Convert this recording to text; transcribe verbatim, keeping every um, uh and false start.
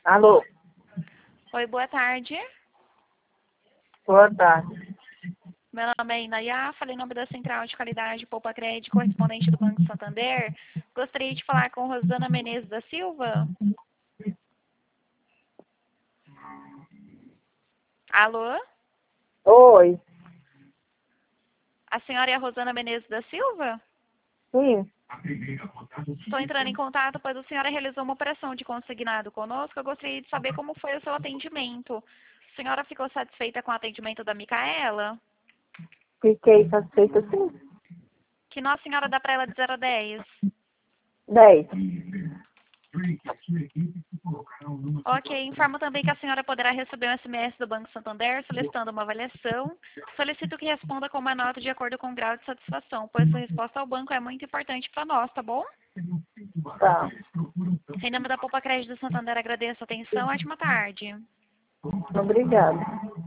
Alô, Oi, boa tarde. boa tarde. Meu nome é Inayá, falei em nome da Central de Qualidade Poupa Crédito, correspondente do Banco Santander. Gostaria de falar com Rosana Menezes da Silva. Alô? Oi, A senhora é a Rosana Menezes da Silva? sim, Estou entrando em contato, pois a senhora realizou uma operação de consignado conosco. Eu gostaria de saber como foi o seu atendimento. A senhora ficou satisfeita com o atendimento da Micaela? fiquei satisfeita sim. Que nota a senhora dá para ela de zero a dez? Dez. Ok, informo também que a senhora poderá receber um S M S do Banco Santander solicitando uma avaliação. Solicito que responda com uma nota de acordo com o grau de satisfação, pois a resposta ao banco é muito importante para nós, tá bom? Tá, Em nome da Poupa Crédito do Santander, agradeço a atenção. Ótima tarde. obrigada.